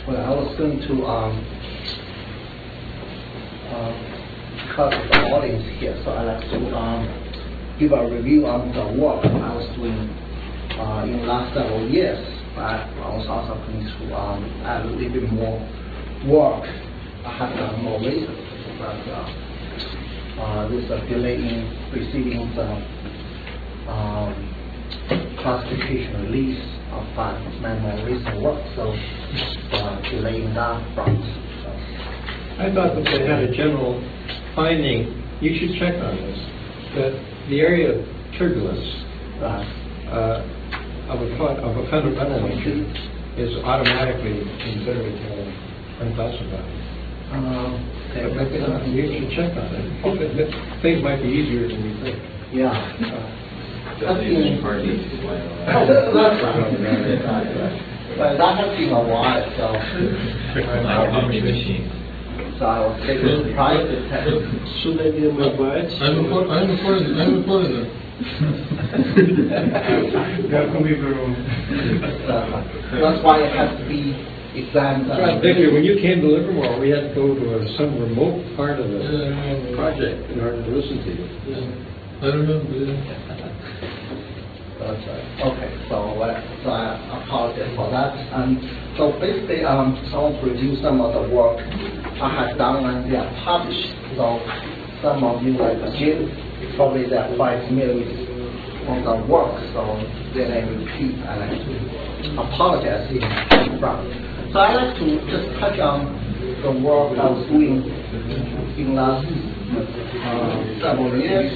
Well, I was going to cut the audience here, so I'd like to give a review on the work I was doing in the last several years. I was also going to add a little bit more work I have done more recently, but there's a delay in receiving the classification release of my more recent work, so delaying that front. I thought that they had a general finding, you should check on this, that the area of turbulence of a fundamental nature is automatically considered unclassified. Okay. You should check on it. Things might be easier than you think. Yeah. That's But that has been a while, so so I was taking private test. Should I be my badge? I'm recording it. That's why it has to be examined. Right, Victor, when you came to Livermore, we had to go to some remote part of the project in order to listen to you. I remember. That's right. Okay, so I apologize for that. So basically, I want to review some of the work I have done and they are published. So some of you, like Jim, probably they are quite familiar with the work. So then I repeat, I like to apologize in front. So I like to just touch on the work I was doing in the last several years.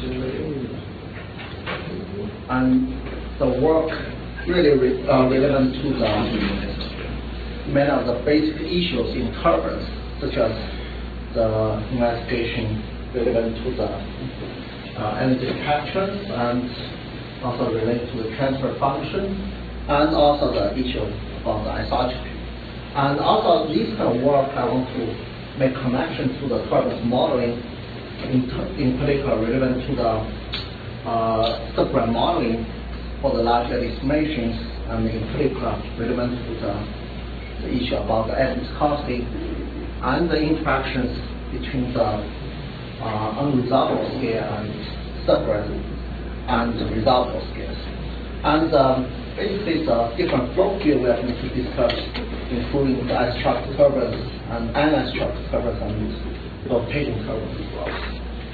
And the work really relevant to many of the basic issues in turbulence, such as the investigation relevant to the energy capture and also related to the transfer function, and also the issue of the isotropy. And also this kind of work I want to make connection to the turbulence modeling, in particular relevant to the subgraph modeling for the large eddy estimations, and in particular relevant to the issue about the eddy viscosity and the interactions between the unresolvable scale and subgraph and resolvable scales. And basically the different flow field we are going to discuss, including the isotropic turbulence and anisotropic turbulence and rotating turbulence as well.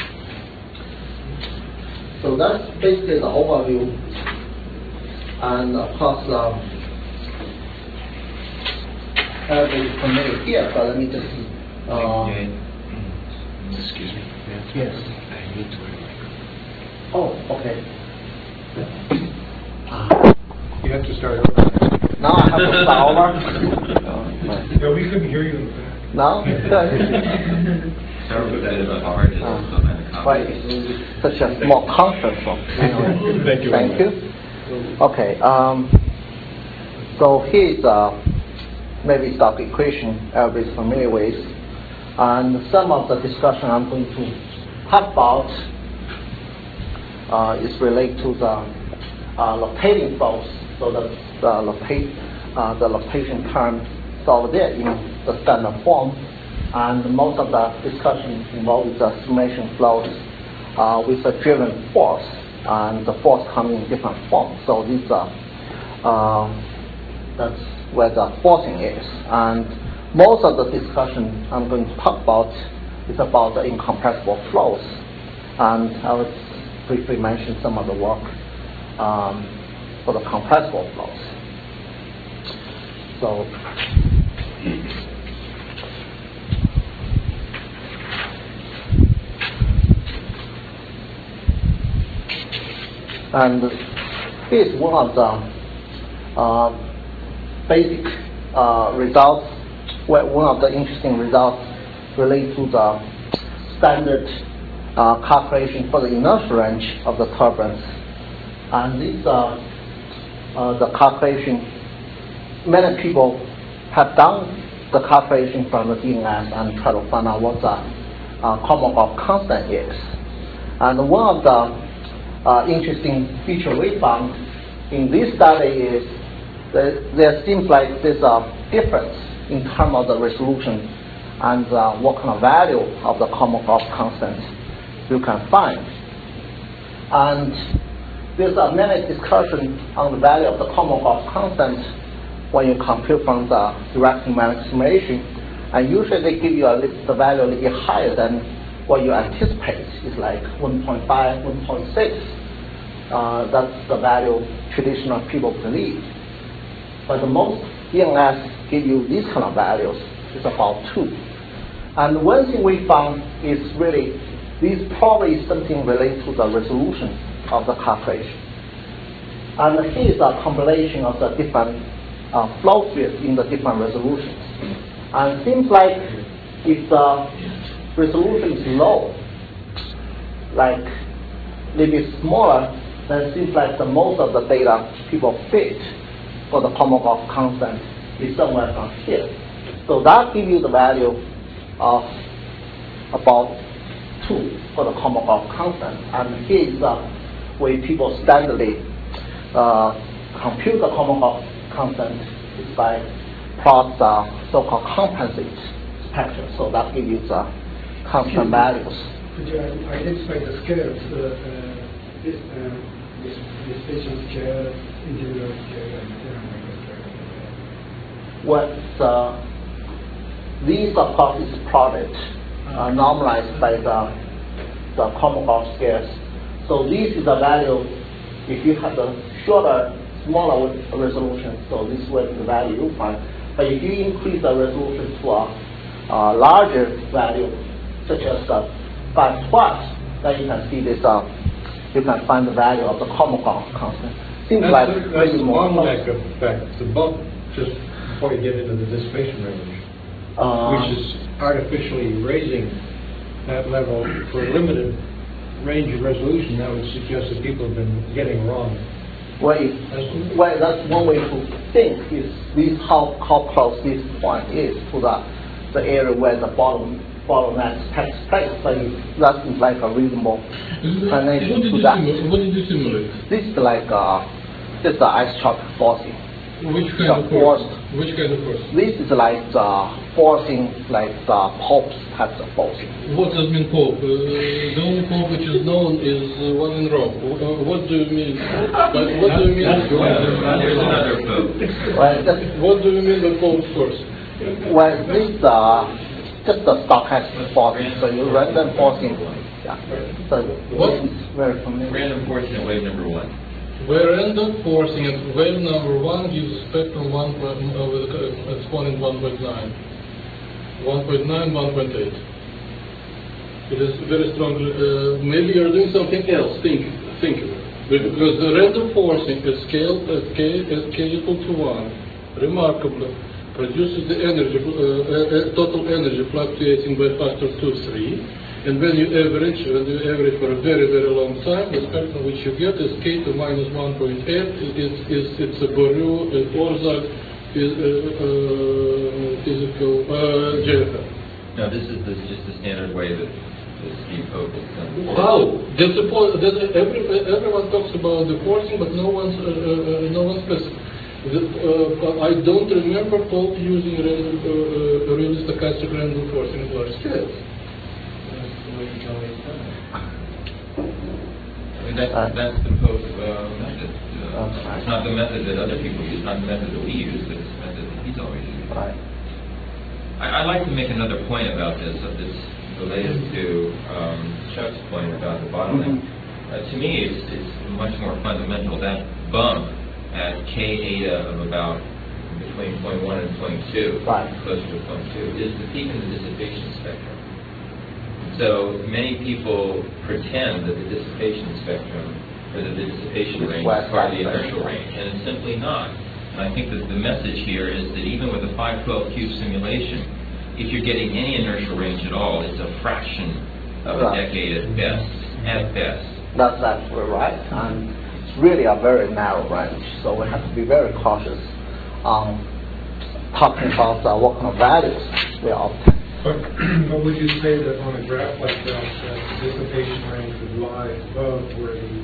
So that's basically the overview, and of course, everybody's familiar here, but let me just. Excuse me. Yes. I need to wear a microphone. Oh, okay. You have to start over. Now I have to start over. No, we couldn't hear you in the back. No? Good. Right. Such a small conference room. Anyway, Thank you. Thank you. Okay. So here's maybe stock equation everybody's familiar with, and some of the discussion I'm going to talk about is related to the rotating flows. So the rotation term is over there in the standard form. And most of the discussion involves the simulation flows with a driven force, and the force coming in different forms. So these are that's where the forcing is. And most of the discussion I'm going to talk about is about the incompressible flows, and I will briefly mention some of the work for the compressible flows. So. And here's one of the basic results, one of the interesting results related to the standard calculation for the inertial range of the turbulence. And these are the calculation. Many people have done the calculation from the DNS and try to find out what the Kolmogorov constant is. And one of the interesting feature we found in this study is that there seems like there's a difference in terms of the resolution and what kind of value of the Kolmogorov constant you can find. And there's a many discussion on the value of the Kolmogorov constant when you compute from the direct numeric simulation. And usually they give you the value a little bit higher than what you anticipate. It's like 1.5, 1.6. That's the value traditional people believe. But the most ENS give you these kind of values is about 2. And one thing we found is really this probably is something related to the resolution of the calculation. And here is a compilation of the different flow fields in the different resolutions. And it seems like if the resolution is low, like a little bit smaller, then it seems like the most of the data people fit for the Kolmogorov constant is somewhere from here. So that gives you the value of about 2 for the Kolmogorov constant. And here is the way people standardly compute the Kolmogorov constant is by plot the so-called compensate spectrum. So that gives you the constant values. Could you identify the scales, dissipation scale, individual scale, and microscale? These of course is product normalized by the Kolmogorov scales. So this is the value if you have the shorter, smaller resolution. So this will be the value you find. But if you increase the resolution to a larger value, such as 5 plus, then you can see this. You can find the value of the Kolmogorov constant. Seems that's like the more bottleneck effect, the bump just before you get into the dissipation range, which is artificially raising that level for a limited range of resolution. That would suggest that people have been getting wrong. Well, that's one way to think is this how close this point is to the area where the bottleneck takes place. So that is like a reasonable explanation to that. What did you simulate? This is like just the isotropic forcing. Which kind of force? Which kind of force? This is like the forcing, like the Pope's types of forcing. What does mean Pope? The only Pope which is known is one in Rome. What do you mean? What do you mean? There's another Pope. What do you mean by Pope's force? Well, this just the stochastic forcing. So you random forcing. Yeah. So what? This is very familiar. Random forcing at wave number 1. Where random forcing at wave number 1 gives a spectrum with exponent 1.9. 1.9, 1.8. It is very strong. Maybe you're doing something else. Think. Because the random forcing at scale at k equal to 1 remarkably produces the energy, total energy fluctuating by factor 2-3. And when you average for a very, very long time, the spectrum which you get is k to minus 1.8. It's a Bourdieu, Orszag physical JFF. No, this is just the standard way that Steve Pope has done. How? Everyone talks about the forcing, but no one specific. I don't remember Pope using really stochastic random forcing at large scales. I mean, that's the Pope method. It's not the method that other people use, not the method that we use, but it's the method that he's always used. Right. I'd like to make another point about this, related to Chuck's point about the bottleneck. To me, it's much more fundamental. That bump at k eta of about between 0.1 and 0.2, right, closer to 0.2, is the peak in the dissipation spectrum. So many people pretend that the dissipation spectrum, or the dissipation range, is part of the inertial range, and it's simply not. And I think that the message here is that even with a 512 cube simulation, if you're getting any inertial range at all, it's a fraction of a decade at best. At best. That's absolutely right, and it's really a very narrow range. So we have to be very cautious on talking about what kind of values we obtain. But would you say that on a graph like that, the dissipation range would lie above where the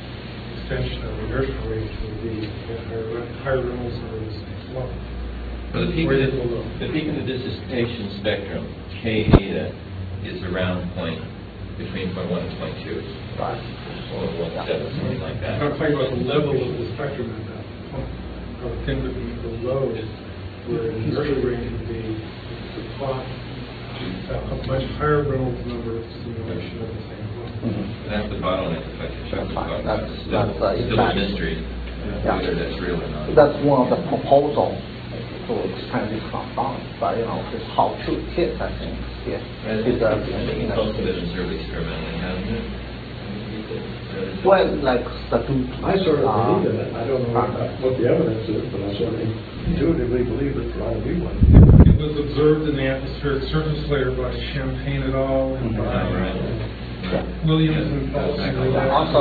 extension of the inertial range would be at higher Reynolds numbers as well? So the peak in the dissipation spectrum, K eta, is around between 0.1 and 0.2. Right. Or 0.17, something like that. I'm talking about the level of the spectrum at that point. How thin would be the low, where the inertial range would be to plot a much higher Reynolds number simulation of the same point. That's the bottleneck effect that Chuck was talking about. It's still exactly. a mystery whether that's real or not. That's one of the proposals to expand this compound, but it's how to hit, I think. Yeah. It's also been observed experimentally, hasn't it? Well, like I sort of believe in it. I don't know what the evidence is, but I sort of intuitively believe it's got to be one. It was observed in the atmospheric surface layer by Champagne et al. And by Williams and Paulson in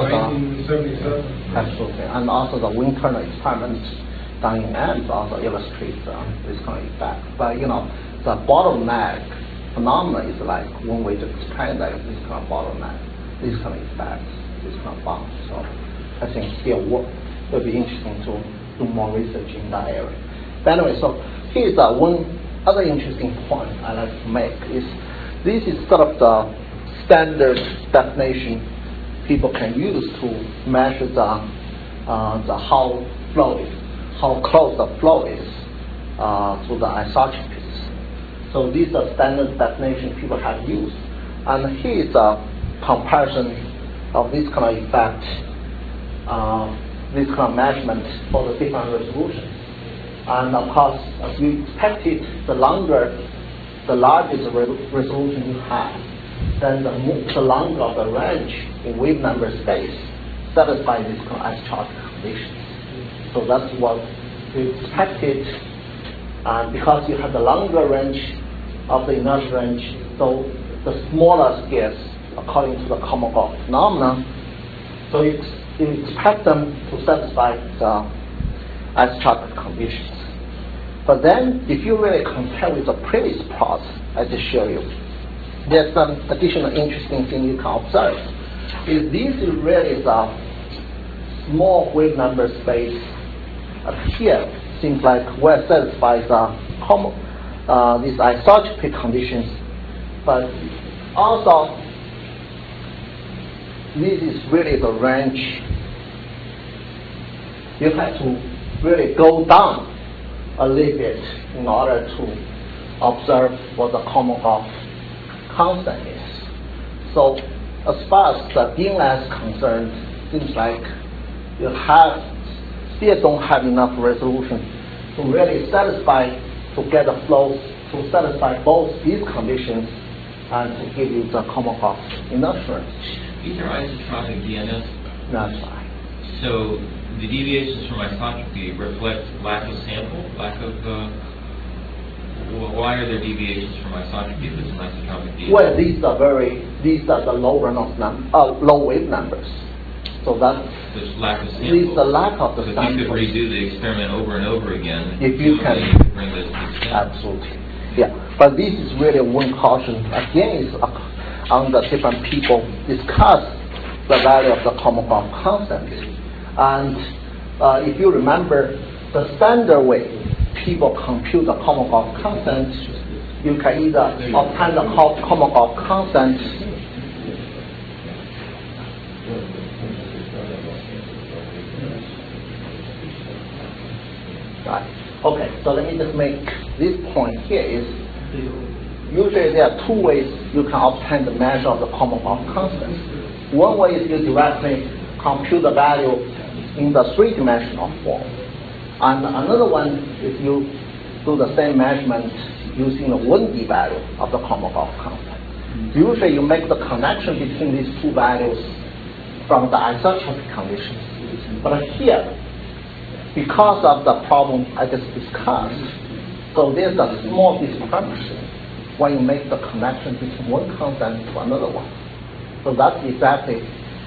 1977. Absolutely. And also the wind tunnel experiment done in AMS also illustrates this kind of effect. But the bottleneck phenomena is like one way to explain that this kind of bottleneck, this kind of effects, this kind of bounce. So I think still will be interesting to do more research in that area. But anyway, so here's one other interesting point I like to make is this is sort of the standard definition people can use to measure the how close the flow is to the isotropies. So these are standard definition people have used. And here is a comparison of this kind of effect, this kind of measurement for the different resolutions. And of course, as we expected, the larger resolution you have, then the longer the range in wave number space satisfies this kind of isotropic conditions. So that's what we expected. And because you have the longer range of the inertial range, so the smaller scales according to the Kolmogorov phenomenon, so you expect them to satisfy the isotropic conditions. But then, if you really compare with the previous plot I just showed you, there's some additional interesting thing you can observe. Is this really is a small wave number space here seems like well satisfies these isotropic conditions, but also this is really the range. You have to really go down a little bit in order to observe what the Kolmogorov constant is. So as far as the DNS is concerned, seems like you still don't have enough resolution to really satisfy, to get the flow, to satisfy both these conditions and to give you the Kolmogorov inertial range. These are isotropic DNS? That's right. So the deviations from isotropy reflect lack of sample, why are there deviations from isotropy if it's an isotropic DNS? Well, these are the low wave numbers. So that's there's lack of sample. This is the lack of the sample. If you could redo the experiment over and over again, if you can bring this to the absolutely. Yeah. But this is really one caution. Again, is on the different people discuss the value of the Kolmogorov constant. And if you remember, the standard way people compute the Kolmogorov constant, you can either obtain the Kolmogorov constant right. Okay, so let me just make this point here is usually there are two ways you can obtain the measure of the Kolmogorov constant. One way is you directly compute the value in the three-dimensional form. And another one is you do the same measurement using the 1D value of the Kolmogorov constant. Usually you make the connection between these two values from the isotropic conditions. But here, because of the problem I just discussed, so there's a small discrepancy when you make the connection between one constant to another one. So that's exactly,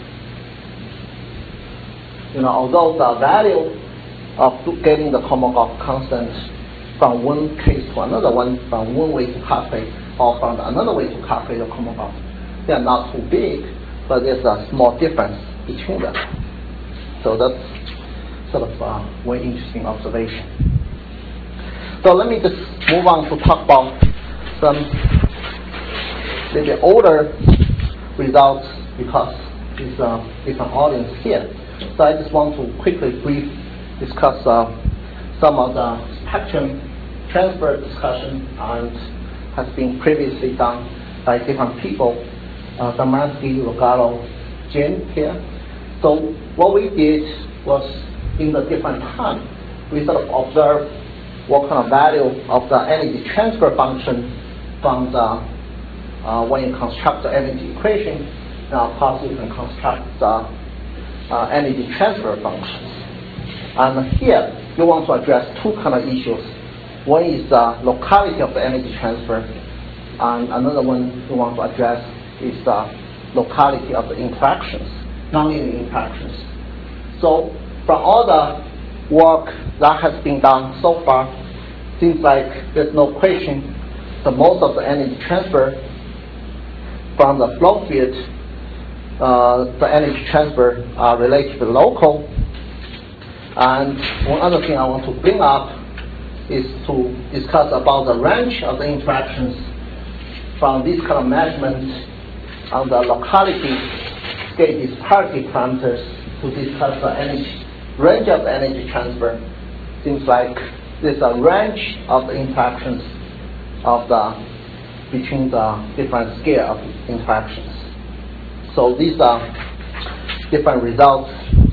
although the value of getting the Kolmogorov constant from one case to another one, from one way to calculate, or from another way to calculate the Kolmogorov, they are not too big, but there's a small difference between them. So that's sort of one interesting observation. So let me just move on to talk about some maybe older results because it's an audience here. So I just want to quickly discuss some of the spectrum transfer discussion and has been previously done by different people, Domanski, Rogallo, Jin here. So what we did was in the different time, we sort of observed what kind of value of the energy transfer function from the when you construct the energy equation. Now, of course, you can construct the energy transfer functions. And here, you want to address two kind of issues. One is the locality of the energy transfer, and another one you want to address is the locality of the interactions, nonlinear interactions. So, from all the work that has been done so far, seems like there's no question that most of the energy transfer from the flow field, the energy transfer are relatively local. And one other thing I want to bring up is to discuss about the range of the interactions from this kind of measurement on the locality scale disparity parameters to discuss the energy range of energy transfer. Seems like there's a range of the interactions of between the different scale of interactions. So these are different results.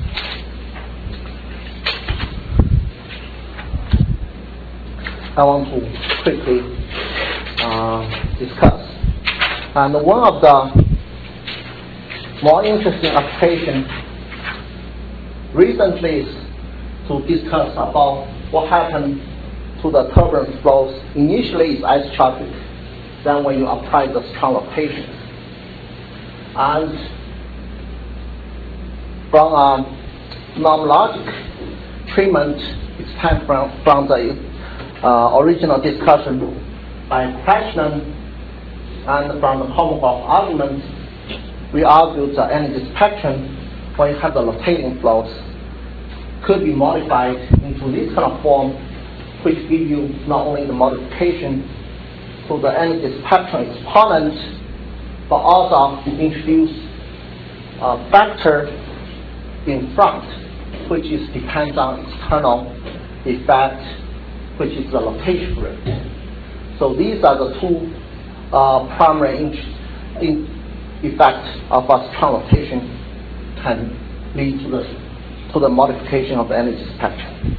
I want to quickly discuss. And one of the more interesting applications recently is to discuss about what happened to the turbulent flows. Initially, it's isotropic. Then when you apply the strong rotation. And from a nomologic treatment, it's time from the original discussion by Krishnan and from the Kolmogorov argument, we argued the energy spectrum when you have the rotating flows could be modified into this kind of form, which give you not only the modification to the energy spectrum exponent, but also introduce a factor in front, which depends on external effect, which is the rotation rate. So these are the two primary effects of a strong rotation can lead to the modification of the energy spectrum.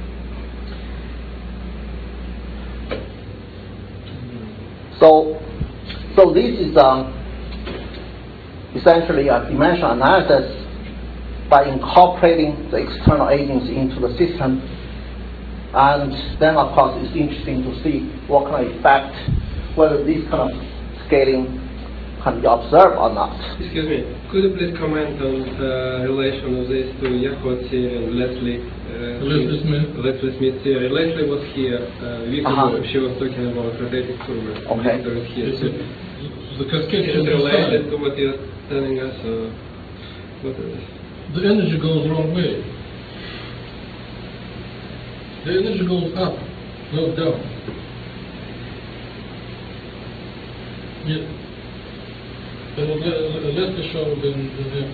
So this is essentially a dimensional analysis by incorporating the external agents into the system. And then, of course, it's interesting to see what kind of effect, whether this kind of scaling can be observed or not. Excuse me, could you please comment on the relation of this to Yahoo theory and Leslie Smith theory? Leslie was here a week ago. She was talking about rotating turbine. Okay. The cascade is it related to what you're telling us? What is this? The energy goes the wrong way. The energy goes up, not down. Yeah. Let me show the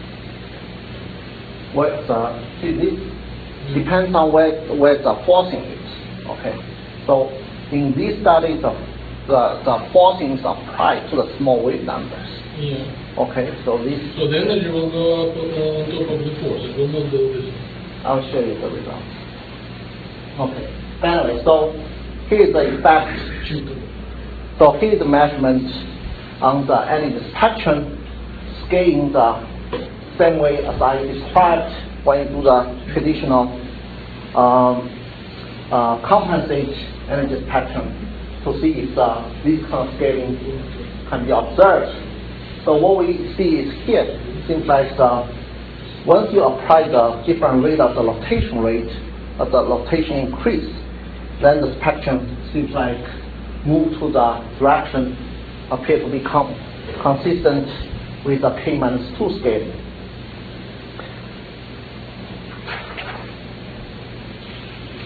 Well, it depends on where the forcing is. Okay. So in these studies, the forcing is applied to the small wave numbers. Yeah. Okay. So the energy will go up on top of the force. It will not go this. I'll show you the results. Okay. Anyway, so here's the effect. So here's the measurement on the energy spectrum, scaling the same way as I described when you do the traditional compensate energy spectrum to see if this kind of scaling can be observed. So what we see is here, it seems like once you apply the different rate of the rotation rate, of the rotation increase, then the spectrum seems like move to the direction appear to become consistent with the K-2 scaling.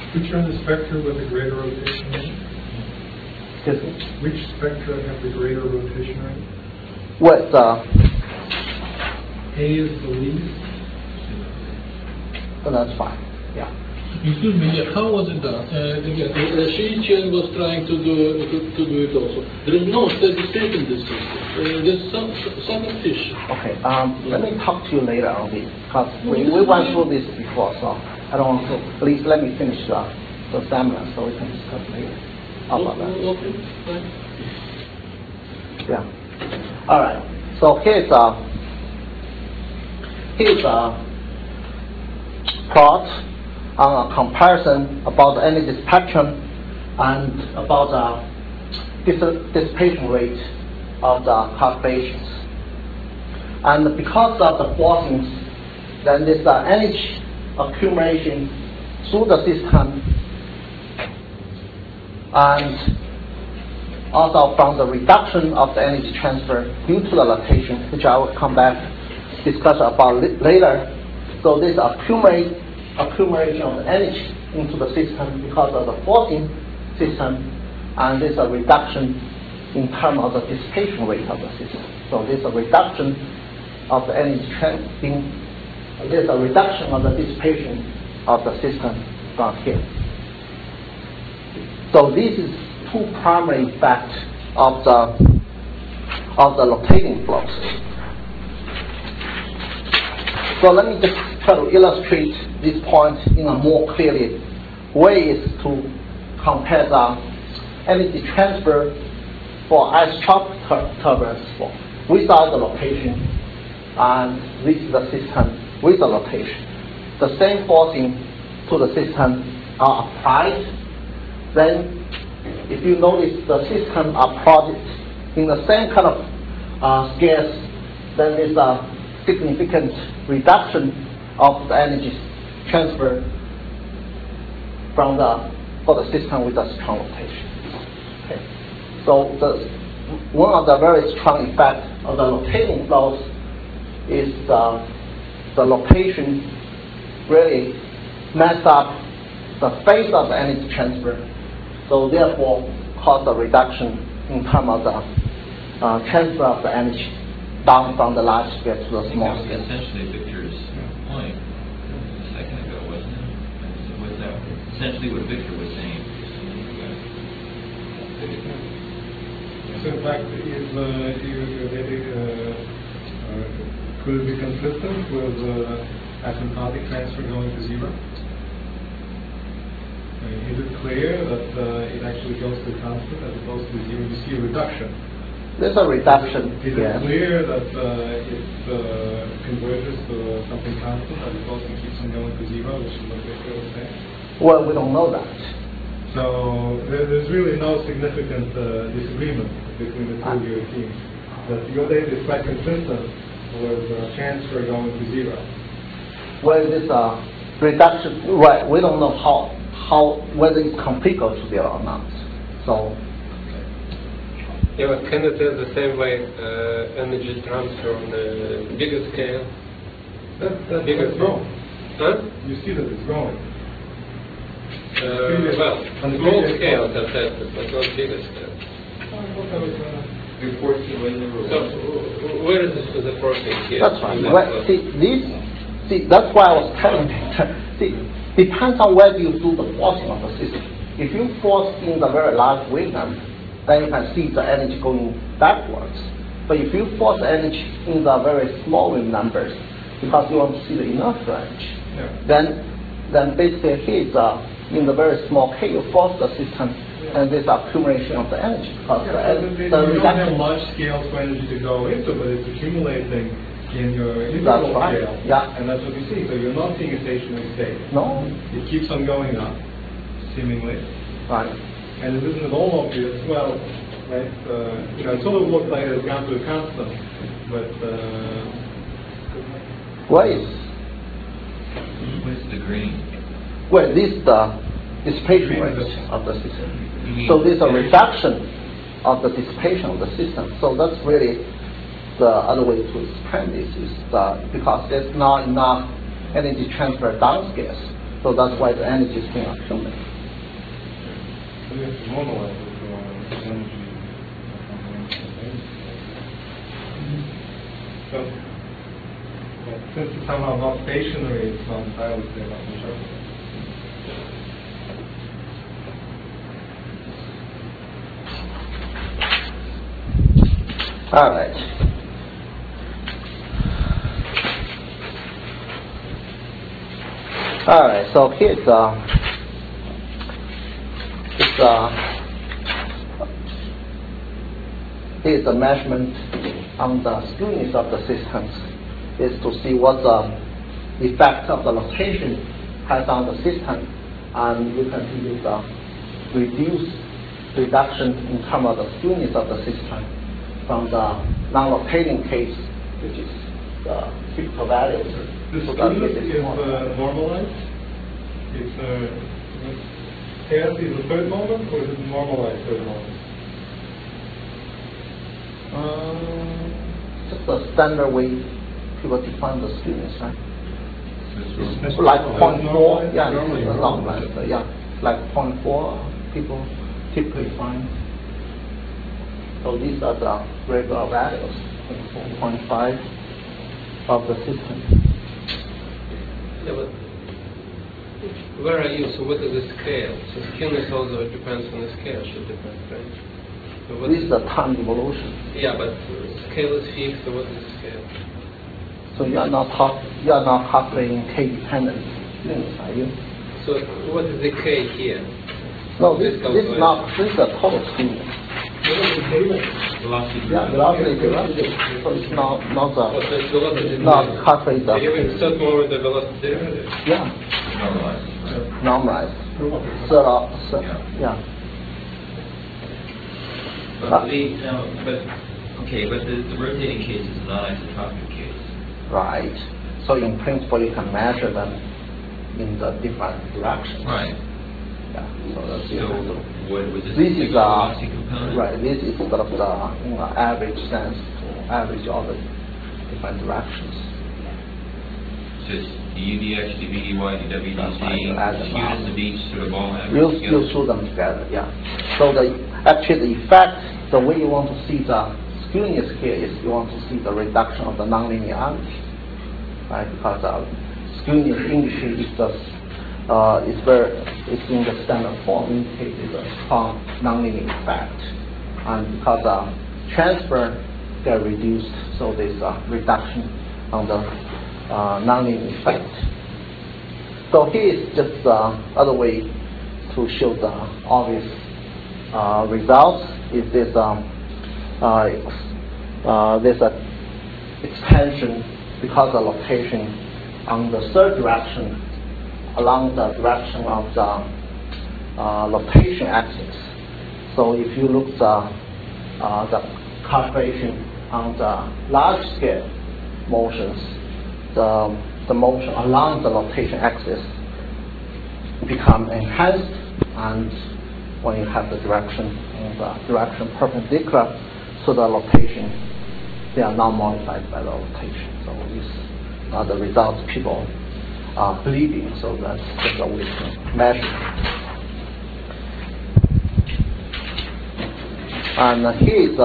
Which are the spectra with the greater rotation rate? Excuse me? Which spectra have the greater rotation rate? What A is the least. that's fine. Yeah. Excuse me, how was it done? Again, Shi Chen was trying to do it also. There is no steady state in this system. There's some fish. Okay. Let me talk to you later on this because we went through this before, so I don't want to. Please let me finish the seminar so we can discuss later about that. Okay, fine. Yeah. All right. So here's a plot on a comparison about the energy spectrum and about the dissipation rate of the calculations. And because of the forcings, then this energy accumulation through the system, and also from the reduction of the energy transfer due to the rotation, which I will come back discuss about later. So this accumulation of the energy into the system because of the forcing system, and there's a reduction in terms of the dissipation rate of the system. So there's a reduction of the energy there's a reduction of the dissipation of the system from here. So this is two primary effects of the rotating flows. So let me just try to illustrate this point in a more clearly way is to compare the energy transfer for isotropic turbulence flow without the rotation and with the system with the rotation. The same forcing to the system are applied. Then if you notice the system are plotted in the same kind of scales, then there's a significant reduction of the energy transfer for the system with a strong rotation. Okay. So one of the very strong effects of the rotating flows is the rotation really mess up the phase of the energy transfer. So therefore cause a reduction in terms of the transfer of the energy down from the large scale to the small scale. That was essentially Victor's point a second ago, wasn't it? Was that essentially what Victor was saying? So in fact, could it be consistent with asymptotic transfer going to zero? Is it clear that it actually goes to constant as opposed to zero? You see a reduction. There's a reduction. Is it clear that it converges to something constant as opposed to keeps on going to zero, which is what Victor was saying? Well, we don't know that. So there's really no significant disagreement between the two of your teams. That your data is quite consistent with transfer going to zero. Well, this reduction, right? We don't know how whether it's complete goes to zero or not. So. Yeah, but can it the same way energy transfer on the bigger scale? That's growing. Huh? You see that it's growing. Well, on small scale, but not bigger scale. Your 14 way number So, where is the forcing here? That's right. Well, see, that's why I was telling you. See, depends on whether you do the forcing of the system. If you force in the very large wave number, then you can see the energy going backwards. But if you force the energy in the very small wave numbers, because you want to see the enough range, then basically here is in the very small K, you force the system, and this accumulation of the energy. Because you don't have large scales for energy to go into, but it's accumulating in your interval scale. Yeah. And that's what you see. So you're not seeing a stationary state. No. It keeps on going up, seemingly. Right. And it isn't at all obvious. Well, right? It sort of looks like it's gone to a constant, but. What is? What's the green? Well, this is the dissipation rate of the system. So there's a reduction of the dissipation of the system. So that's really the other way to explain this is because there's not enough energy transfer downscales So that's why the energy is being accumulated. So you have to normalize it for energy. So, since it's somehow not stationary, it's not entirely stable, not constructed. All right. All right. So here's the measurement on the skewness of the systems. Is to see what the effect of the location has on the system, and you can see this reduction in terms of the skewness of the system from the non-rotating case, which is the typical values. The skewness is normalized? It's KS is the third moment, or is it normalized third moment? Just the standard way people define the skewness, right? It's Like 0.4, normalized? yeah, Normally it's normalized, yeah, like 0.4 people typically find. So these are the regular values, 0.5 of the system. Yeah, but where are you? So what is the scale? So skewness also depends on the scale, should depend, right? So what This is the time evolution. Yeah, but scale is fixed, so what is the scale? So you are not calculating k-dependent skewness, are you? So what is the k here? No, this is the total skewness. Velocity. Yeah, velocity derivative. So it's not Oh, so it's velocity not derivative. calculate So you the insert more with the velocity derivative. yeah Normalized. normalized. So yeah. But the rotating case is a non-isotropic case. Right. So in principle, you can measure them in the different directions. Right. Yeah. So that's So the what was this? this is velocity component? right. This is sort of the average sense to average all the different directions. So it's the UDX, the VDY, the That's right, WDC, add them up. skewness of each sort of all average You together. show them together. Yeah. So the effect, the way you want to see the skewness here is you want to see the reduction of the nonlinearity, right? Because skewness indicates it's in the standard form indicated a strong nonlinear effect, and because transfer get reduced, so there's a reduction on the nonlinear effect. So here is just other way to show the obvious results. Is this there's a expansion because of location on the third direction along the direction of the rotation axis. So if you look the calculation on the large scale motions, the motion along the rotation axis become enhanced, and when you have the direction perpendicular to the rotation, they are not modified by the rotation. So these are the results people are believing. So that's just a way to measure. And here is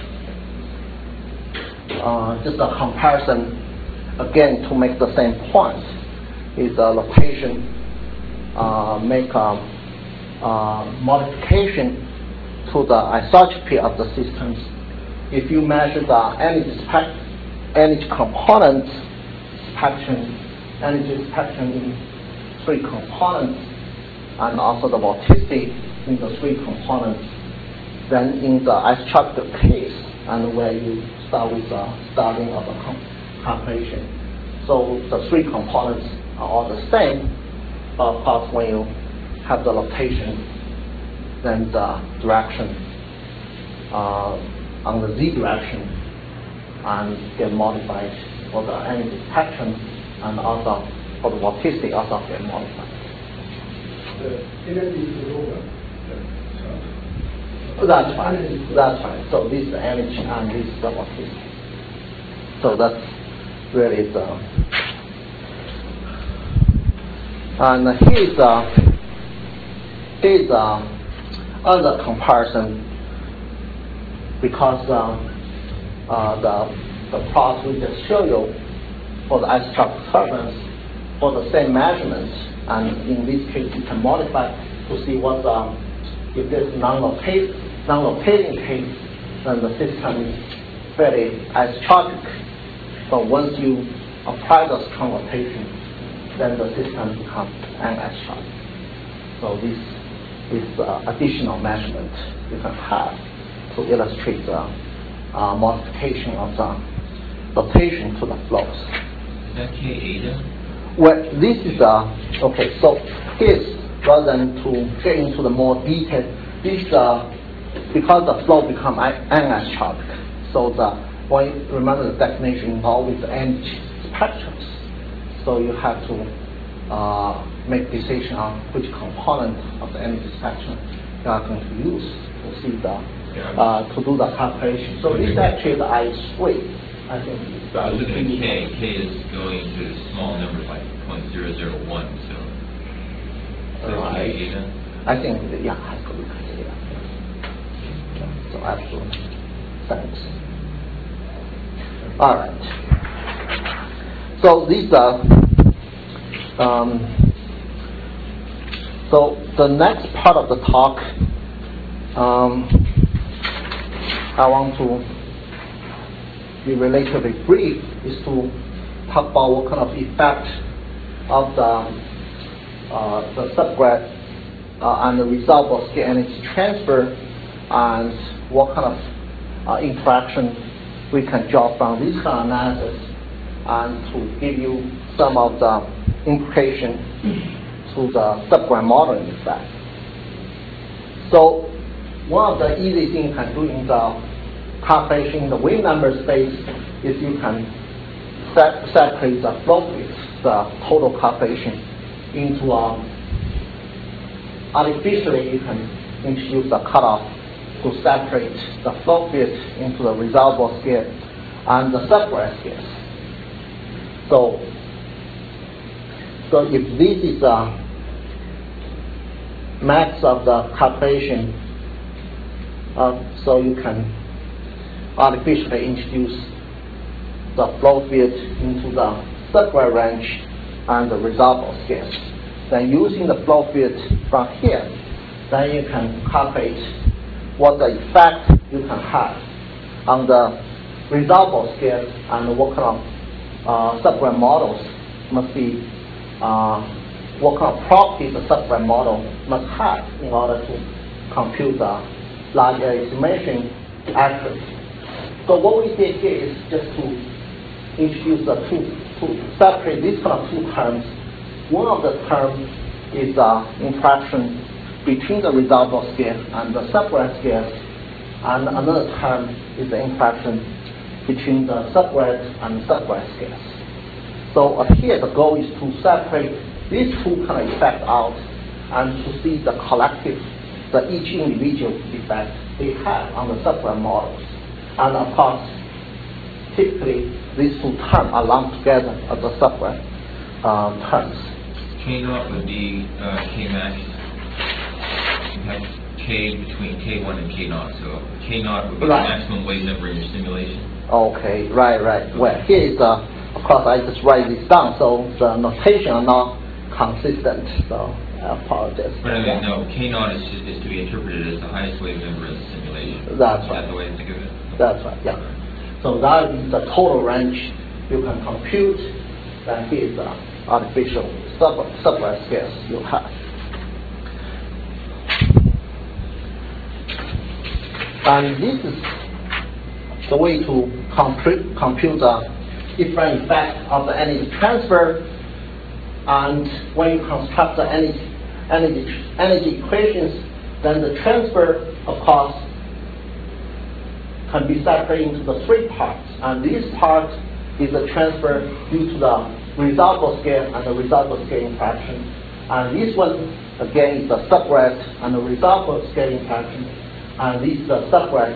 just a comparison again to make the same point. Is the rotation make a modification to the isotropy of the systems. If you measure the energy component spectrum, energy spectrum in three components, and also the vorticity in the three components, then in the isotropic case, and where you start with the starting of the calculation. So the three components are all the same, but of course when you have the rotation, then the direction on the z direction and get modified for the energy spectrum, and also for the vorticity also get modified. The energy is over. That's fine. That's fine. So this is the energy and this is the vorticity. So that's really the And here's other comparison, because the plot we just showed you for the isotropic turbulence for the same measurement, and in this case you can modify to see what if there's non-rotating case, then the system is very isotropic. But once you apply the strong rotation, then the system becomes anisotropic. So this is additional measurement you can have to illustrate the modification of the rotation to the flows. Is that K eta? Well, this is okay. So here's, rather than to get into the more detail, this because the flow become anisotropic. So when you remember the definition involved with the energy spectrums. So you have to make decision on which component of the energy spectrum you are going to use to see the to do the calculation. So this actually the I3, I think. I was looking at K. K is going to small numbers like 0.001. So right. K eta? I think I could look at it. Yeah. So absolutely. Thanks. All right. So these are. So the next part of the talk, I want to be relatively brief, is to talk about what kind of effect of the subgrad and the resolvable scale energy transfer, and what kind of interaction we can draw from this kind of analysis, and to give you some of the implication to the subgrad modeling effect. So one of the easy things you can do in the calculation in the wave number space is you can separate the flow width, the total calculation, into artificially you can introduce a cutoff to separate the flow width into the resolvable scale and the subgrad scales. So if this is a max of the calculation, so you can artificially introduce the flow width into the subgrad range and the resolvable scales. Then using the flow width from here, then you can calculate what the effect you can have on the resolvable scale and what kind of subgrad models must be, what kind of properties the subgrad model must have in order to compute the large area estimation accurately. So what we did here is just to introduce the to separate these kind of two terms. One of the terms is interaction between the resolvable scale and the subgrad scale, and another term is the interaction between the subgrad and subgrad scales. So here the goal is to separate these two kind of effects out and to see the collective, each individual effect they have on the subgrad models. And of course, typically these two terms are lumped together as the subgrad terms. K naught would be K max. You have K between K1 and K naught. So K naught would be the maximum wave number in your simulation. Okay, right. Well, here is, of course, I just write this down, so the notation are not consistent, so I apologize. But I mean, no, K naught is to be interpreted as the highest wave number in the simulation. That's right. Is that the way to think of it? That's right, yeah. So that is the total range you can compute. Then here is the artificial subgrad scales you have. And this is the way to compute the different effect of the energy transfer. And when you construct the energy equations, then the transfer, of course, can be separated into the three parts. And this part is the transfer due to the resolvable scale and the resolvable scale interaction. And this one, again, is the subgrad and the resolvable scale interaction. And these are the subgrad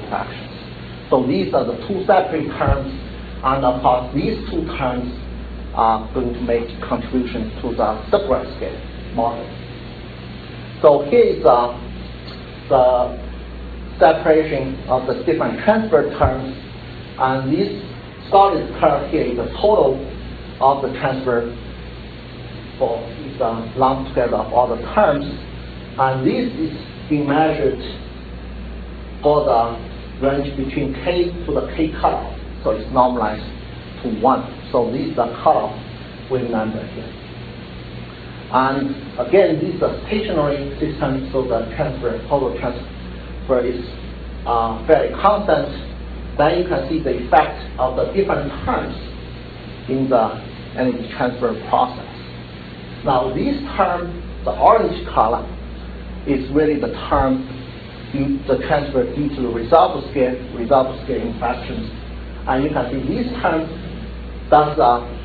interactions. So these are the two separate terms. And of course, these two terms are going to make contribution to the subgraph scale model. So here is the separation of the different transfer terms, and this solid curve here is the total of the transfer for the lump together of all the terms, and this is being measured for the range between k to the k cutoff, so it's normalized to 1. So this is the cutoff wave number here. And again, this is a stationary system, so the total transfer is very constant. Then you can see the effect of the different terms in the energy transfer process. Now this term, the orange color, is really the term the transfer due to the resolvable scale infractions. And you can see this term does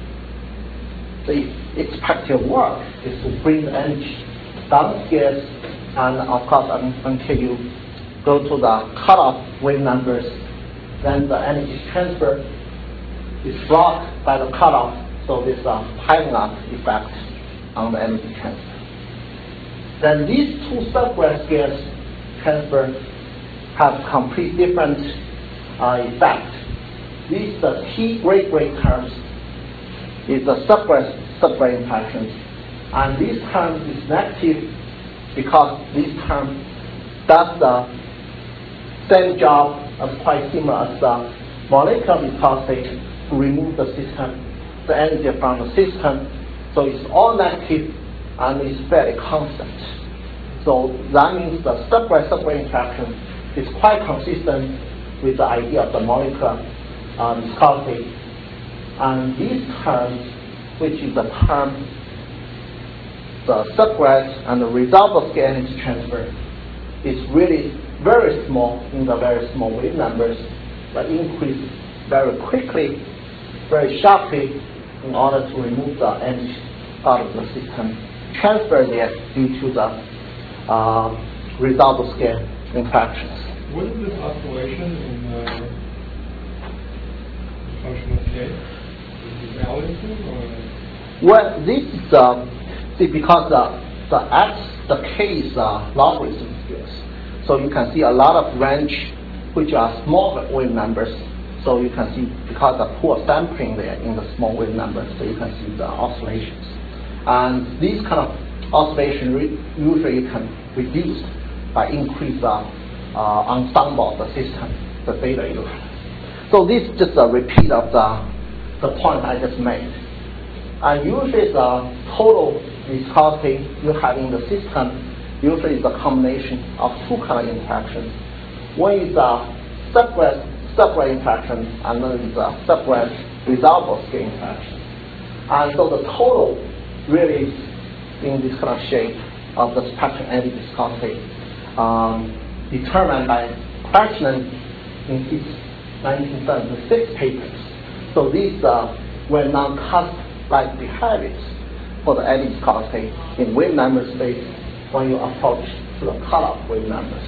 the expected work is to bring the energy downscales, and of course until you go to the cutoff wave numbers, then the energy transfer is blocked by the cutoff, so there's a piling up effect on the energy transfer. Then these two subgraph scales transfer have complete different effect. These the T gray terms is the subgraph interactions, and this term is negative because this term does the same job as quite similar as the molecular viscosity to remove the energy from the system. So it's all negative and it's very constant. So that means the subgraph interaction is quite consistent with the idea of the molecular viscosity. And these terms, which is the term, the subgraph and the resolvable scale energy transfer, is really very small in the very small wave numbers, but increase very quickly, very sharply, in order to remove the energy out of the system, transfer there due to the resolvable scale interactions. What is this oscillation in function of k? Is it balancing or? Well, this is because the k is logarithm scales, so you can see a lot of range which are small wave numbers. So you can see because of poor sampling there in the small wave numbers, so you can see the oscillations. And these kind of oscillation usually you can reduce by increase the ensemble of the system, the data you have. So this is just a repeat of the point I just made. And usually the total viscosity you have in the system usually is a combination of two kind of interactions. One is a subgraph interaction, and then is a subgraph resolvable scale interaction. And so the total really is in this kind of shape of the spectrum energy viscosity determined by Kretschmann in his 1976 papers. So these were non-cusp-like behaviors for the energy viscosity in wave number space when you approach to the cutoff wave numbers.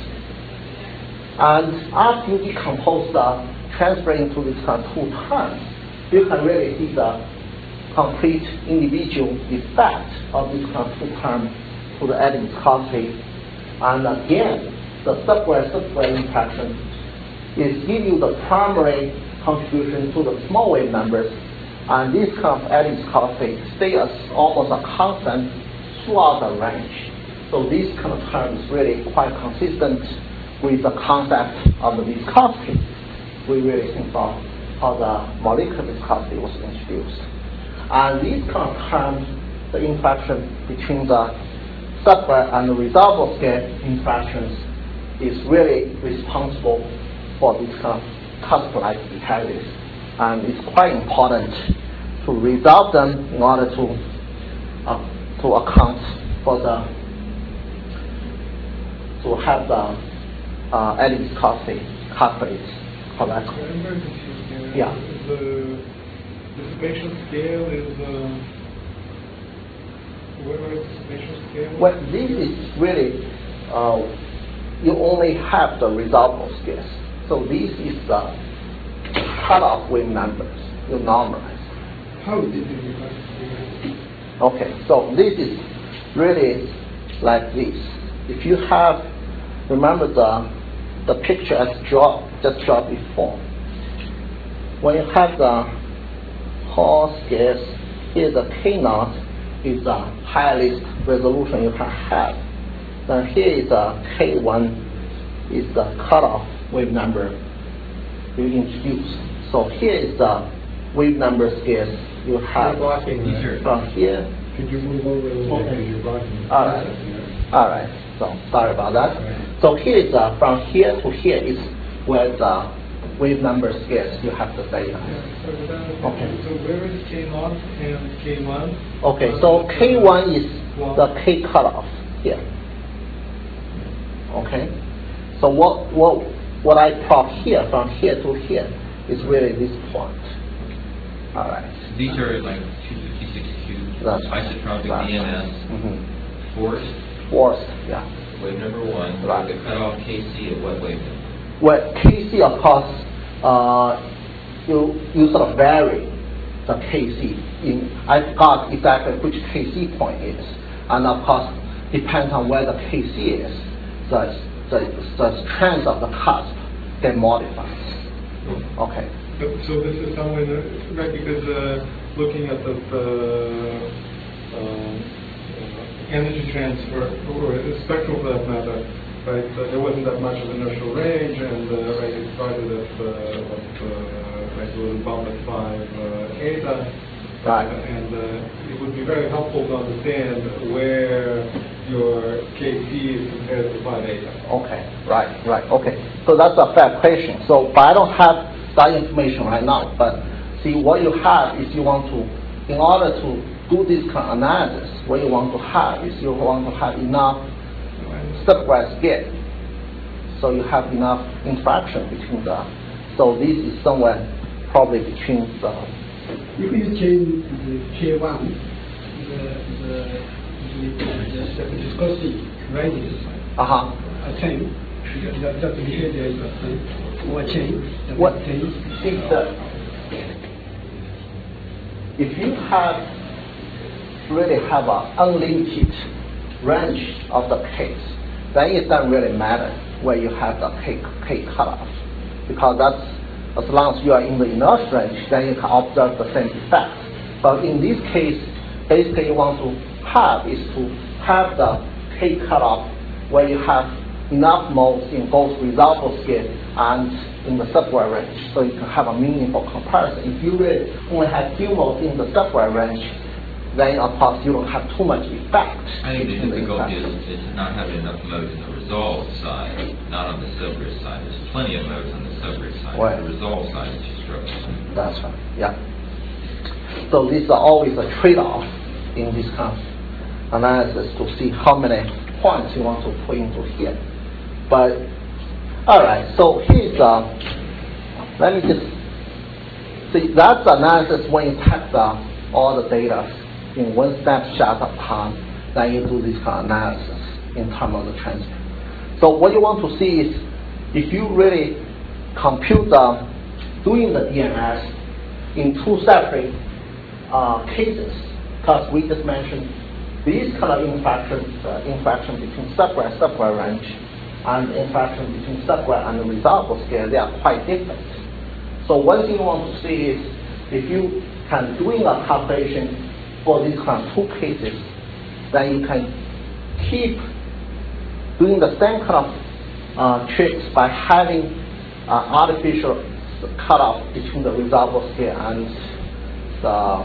And after you decompose the transfer into these kind of two terms, you can really see the complete individual effect of this kind of two terms to the energy viscosity. And again, the subgraph interaction is give you the primary contribution to the small wave numbers, and this kind of energy viscosity stays as almost a constant throughout the range. So this kind of term is really quite consistent with the concept of the viscosity. We really think about how the molecular viscosity was introduced. And these kind of terms, the interaction between the subgraph and the resolvable scale interactions is really responsible for this kind of cusp-like behaviors. And it's quite important to resolve them in order to account for to have the energy viscosity calculated correctly. I'm very confused here. Yeah. The dissipation scale is what is dissipation scale? Well, this is really you only have the resolvable scales. So this is the cutoff wave numbers you normalize. how did you classify? Okay, so this is really like this. If you have, remember the picture as just dropped before. When you have the Hall scales, here the K0 is the highest resolution you can have. Then here is the K1 is the cutoff wave number you introduce. So here is the wave number scales you have blocking that. from here. Could you move over a little bit because you're blocking? All right. So sorry about that. So here is from here to here is where the wave number scales you have the data. Okay. So where is K0 and K1? Okay. So K1 is the K cutoff here. Okay. So what I plot here from here to here is really this point. All right. These are like 256Q, That's isotropic right. DNS, Forced, yeah. wave number 1, Right. the cutoff KC at what wave number? Well, KC, of course, you sort of vary the KC. I forgot exactly which KC point is, and of course, depends on where the KC is, the strength of the cusp get modified. Okay. So this is somewhere, right, because looking at the energy transfer, or the spectrum for that matter, right, there wasn't that much of inertial range, and right, it started at right, a little bump at 5 eta, Right. and it would be very helpful to understand where your KC is compared to 5 eta. Okay. Right. Okay. So that's a fair question. So, but I don't have that information right now. But see, what you have is you want to, in order to do this kind of analysis, what you want to have is you want to have enough stepwise scale. So you have enough interaction between the. So this is somewhere probably between the. If you change the K1, the viscosity values attain, that behavior is or change. What is if you really have an unlimited range of the case, then it doesn't really matter where you have the K cutoff, because that's as long as you are in the inertial range, then you can observe the same effect. But in this case, basically you want to have is to have the K cutoff where you have enough modes in both resolvable scale and in the subware range, so you can have a meaningful comparison. If you really only have few modes in the subware range, then of course you don't have too much effect. I think the difficulty is not having enough modes in the resolve side, not on the subgrid side. There's plenty of modes on the subgrid side. Right. The resolve side is just struggle. That's right. Yeah. So these are always a trade-off in this kind of analysis to see how many points you want to put into here. But all right. So here's let me just see. That's analysis when you take all the data in one snapshot of time. Then you do this kind of analysis in terms of the transfer. So what you want to see is if you really compute doing the DNS in two separate cases, because we just mentioned these kind of interaction between subware range and interaction between subware and the resolvable scale, they are quite different. So one thing you want to see is if you can doing a calculation for these kind of two cases, then you can keep doing the same kind of tricks by having artificial cutoff between the resolvable scale and the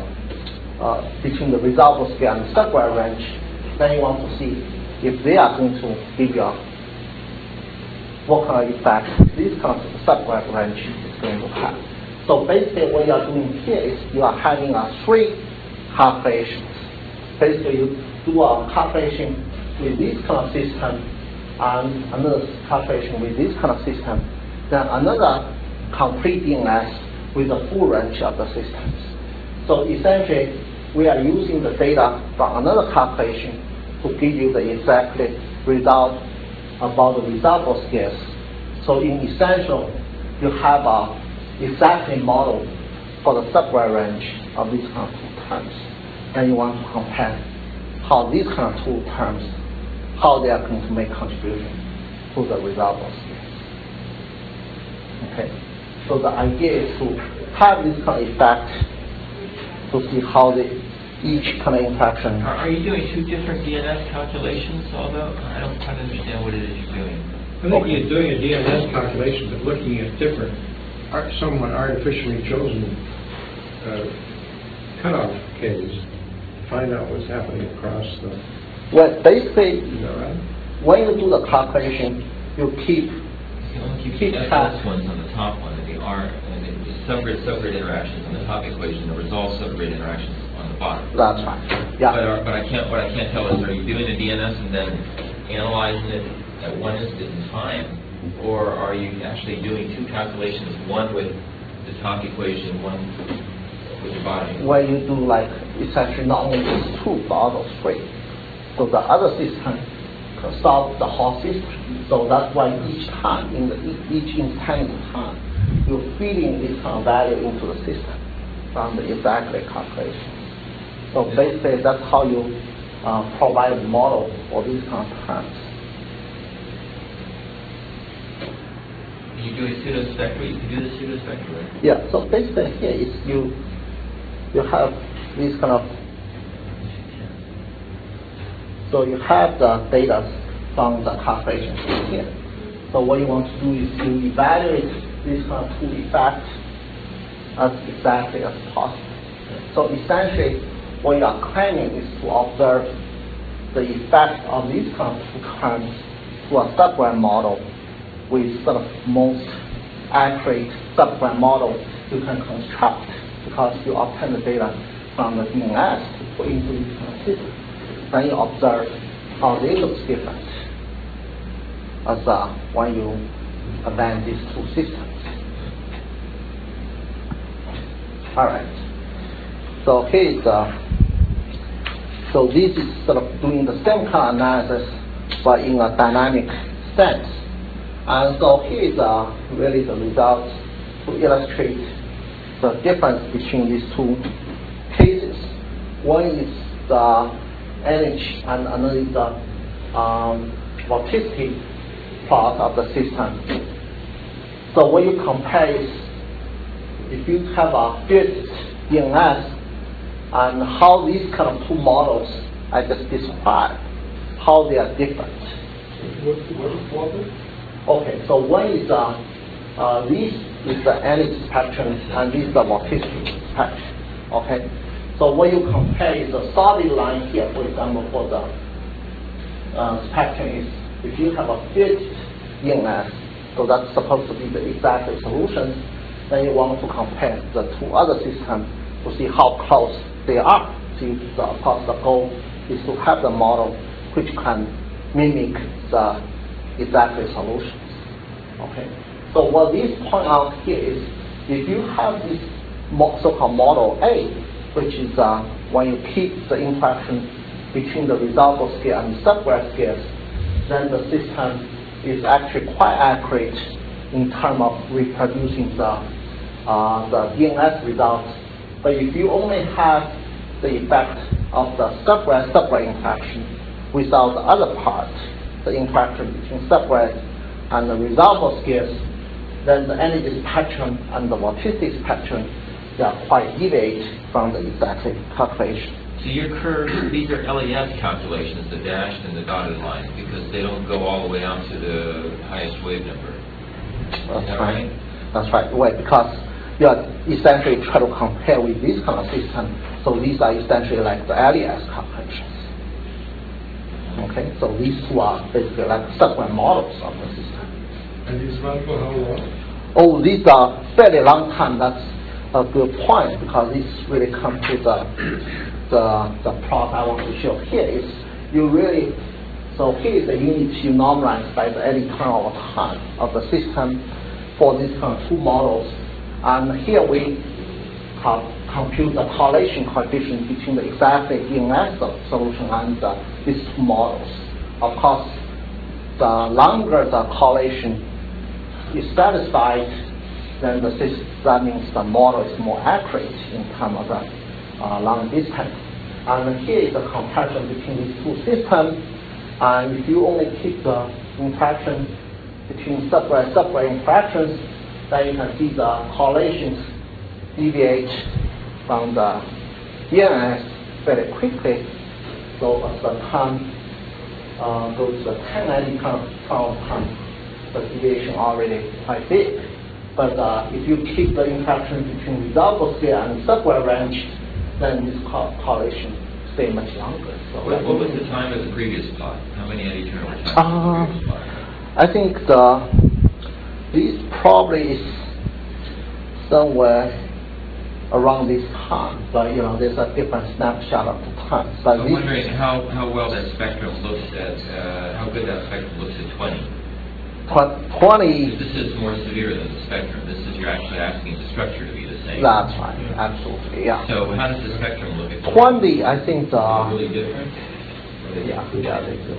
subware range. Then you want to see if they are going to give you what kind of effect this kind of subware range is going to have. So basically, what you are doing here is you are having three calculations. Basically, you do a calculation with this kind of system and another calculation with this kind of system, then another complete DNS with the full range of the systems. So essentially, we are using the data from another calculation to give you the exact result about the resolvable scales. So in essential, you have a exact model for the subway range of these kind of two terms. Then you want to compare how these kind of two terms, how they are going to make contribution to the resolvable space. Okay, so the idea is to have this kind of effect to see how each kind of interaction. Are you doing two different DNS calculations, although? I don't quite understand what it is you're doing. I think you're doing a DNS calculation, but looking at different, somewhat artificially chosen cutoff caves to find out what's happening across the. Well, basically, Is that right? when you do the calculation, you keep The first ones on the top one, the subgrid interactions on the top equation, the resolve subgrid interactions on the bottom. That's right. Yeah. But what I can't tell is, are you doing the DNS and then analyzing it at one instant in time, or are you actually doing two calculations, one with the top equation, one with the bottom? Where you do it's actually not only these two, but also three. So the other system can solve the whole system. So that's why each time, each instance time, you're feeding this kind of value into the system from the exactly calculation. So basically, that's how you provide a model for these kind of terms. You do a pseudo spectral. You can do the pseudo spectral, right? Yeah. So basically, here is you have this kind of. So you have the data from the calculation here. So what you want to do is to evaluate these kind of two effects as exactly as possible. So essentially, what you are claiming is to observe the effect of these kind of two terms to a subgraph model with sort of most accurate subgraph model you can construct, because you obtain the data from the DNS to put into this kind of system. Then you observe how they look different as when you combine these two systems. All right. So here is so this is sort of doing the same kind of analysis, but in a dynamic sense. And so here is really the results to illustrate the difference between these two cases. One is the energy, and another is the vorticity plot of the system. So when you compare it, if you have a fixed DNS and how these kind of two models I just described, how they are different. What is plotted? Okay, so one is this is the energy spectrum and this is the vorticity spectrum. Okay, so when you compare is the solid line here, for example, for the spectrum is if you have a fixed DNS, so that's supposed to be the exact solution, then you want to compare the two other systems to see how close they are. So of course the goal is to have the model which can mimic the exact solutions. Okay. So what this point out here is, if you have this so-called model A, which is when you keep the interaction between the resolvable scale and the subgraph scales, then the system is actually quite accurate in terms of reproducing the DNS results. But if you only have the effect of the subgraph interaction without the other part, the interaction between subgraph and the resolvable scales, then the energy spectrum and the vorticity spectrum, they are quite deviate from the exact calculation. So your curves, these are LES calculations, the dashed and the dotted lines, because they don't go all the way out to the highest wave number. That's right. That's right. Well, because you are essentially trying to compare with this kind of system, so these are essentially like the LES calculations. Okay, so these two are basically like subgraph models of the system. And these run for how long? Oh, these are fairly long time. That's a good point, because this really comes to the plot I want to show here is you really, so here is the unit you normalize by the eddy turn over time of the system for these kind of two models. And here we have compute the correlation coefficient between the exactly DNS solution and these two models. Of course, the longer the correlation is satisfied, then that means the model is more accurate in terms of the long distance. And here is the comparison between these two systems. And if you only keep the interaction between subware interactions, then you can see the correlations deviate from the DNS very quickly. So as the time goes to the 1090 time, the deviation already quite big. But if you keep the interaction between resolvable scale and subware range, then this correlation stay much longer. So what was the time of the previous plot? How many eddy turnover times was the previous plot? I think this probably is somewhere around this time, but there's a different snapshot of the time. But I'm wondering how well that spectrum looks at, how good that spectrum looks at 20. 20. This is more severe than the spectrum. You're actually asking the structure to be the same. That's right, absolutely, yeah. So how does the spectrum look at 20? I think really different? Yeah, they do.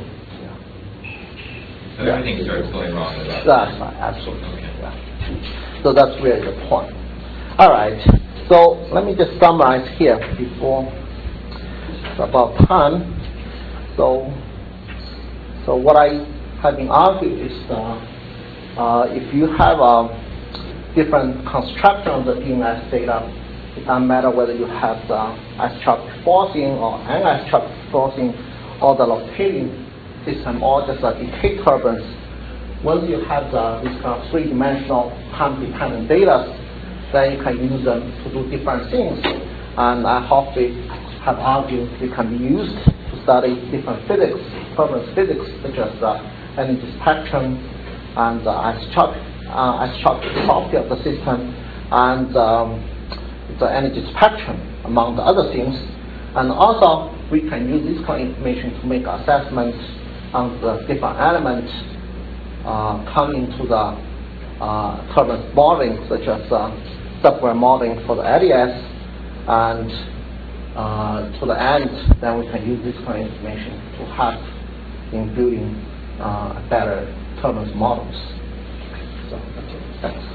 So everything starts going wrong with that. That's right, absolutely. Okay. Yeah. So that's really the point. All right. So let me just summarize here before it's about time. So what I have been arguing is if you have a different construction of the DNS data, it doesn't matter whether you have the isotropic forcing or anisotropic forcing or the locating system or just a decay turbulence. Once you have this kind of three-dimensional time-dependent data, then you can use them to do different things. And I hopefully have argued they can be used to study different physics, turbulence physics, such as the energy spectrum and the isotropic property of the system and the energy spectrum, among the other things. And also, we can use this kind of information to make assessments on the different elements coming to the turbulence modeling, such as subware modeling for the LDS, and to the end, then we can use this kind of information to help in building better turbulence models. So, that's it. Thanks.